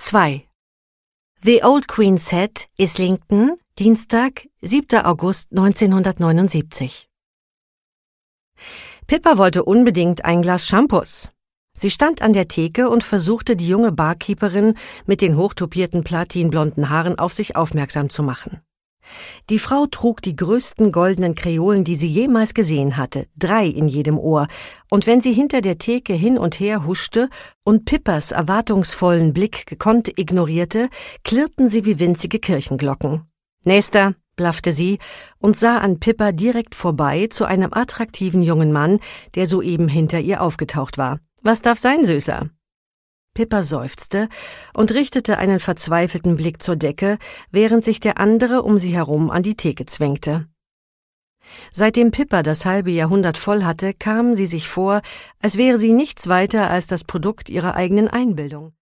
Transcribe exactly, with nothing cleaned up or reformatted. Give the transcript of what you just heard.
zwei. The Old Queen's Head, Islington, Dienstag, siebter August neunzehnhundertneunundsiebzig. Pippa wollte unbedingt ein Glas Shampoos. Sie stand an der Theke und versuchte, die junge Barkeeperin mit den hochtopierten platinblonden Haaren auf sich aufmerksam zu machen. Die Frau trug die größten goldenen Kreolen, die sie jemals gesehen hatte, drei in jedem Ohr, und wenn sie hinter der Theke hin und her huschte und Pippas erwartungsvollen Blick gekonnt ignorierte, klirrten sie wie winzige Kirchenglocken. »Nächster«, blaffte sie und sah an Pippa direkt vorbei zu einem attraktiven jungen Mann, der soeben hinter ihr aufgetaucht war. »Was darf sein, Süßer?« Pippa seufzte und richtete einen verzweifelten Blick zur Decke, während sich der andere um sie herum an die Theke zwängte. Seitdem Pippa das halbe Jahrhundert voll hatte, kam sie sich vor, als wäre sie nichts weiter als das Produkt ihrer eigenen Einbildung.